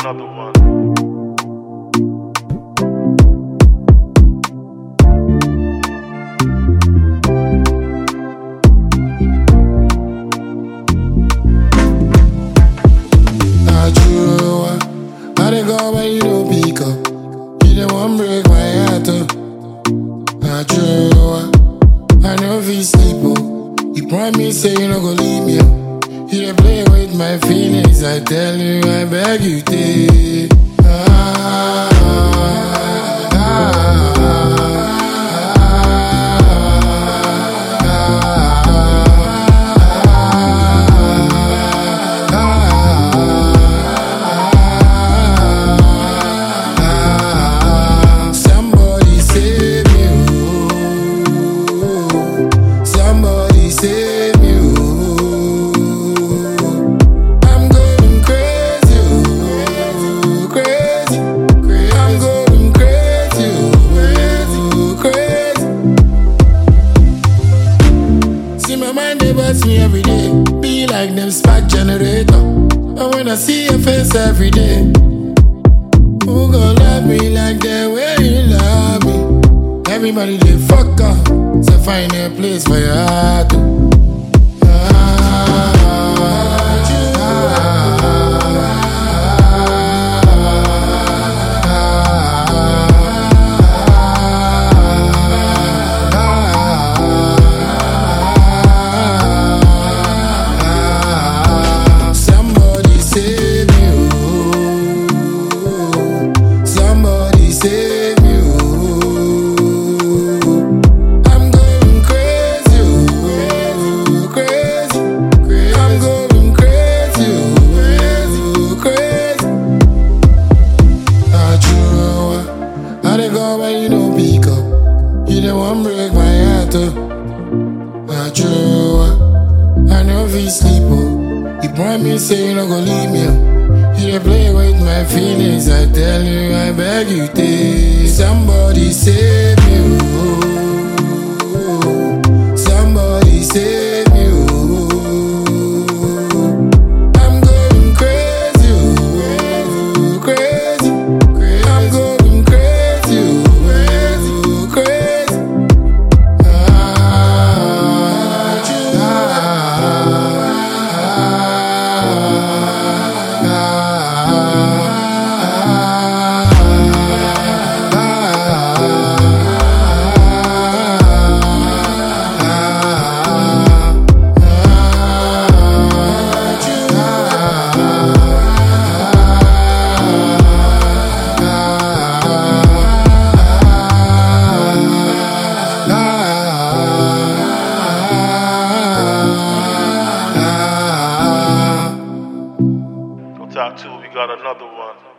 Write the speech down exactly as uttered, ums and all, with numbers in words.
another one. I dey go when you don't pick up. You don't want break my heart up. Not true. I know if you sleep oh. You promise say you no go leave me oh. You dey play with my feelings. I tell you I beg you take. Ah, ah, ah, save me, oh. I'm going crazy, oh, crazy, crazy. I'm going crazy, oh, crazy, crazy. See my mind they bust me every day. Be like them spark generator. And when I see your face every day, who gon' love me like that way you love me? Everybody they fuck up. So find a place for your heart. Somebody save me, oh. Somebody save me, oh. I'm going crazy, oh, crazy, crazy. I'm going crazy, oh, crazy. Not true. I dey go when you don't pick up. You don't want break my heart up. Not true. I know if you sleep oh. You promise say you no go leave me oh. You dey play with my feelings. I tell you I beg you take. Somebody save me oh. Somebody save me oh. I'm going crazy oh, crazy, crazy. I'm going crazy oh, crazy. Top two, we got another one.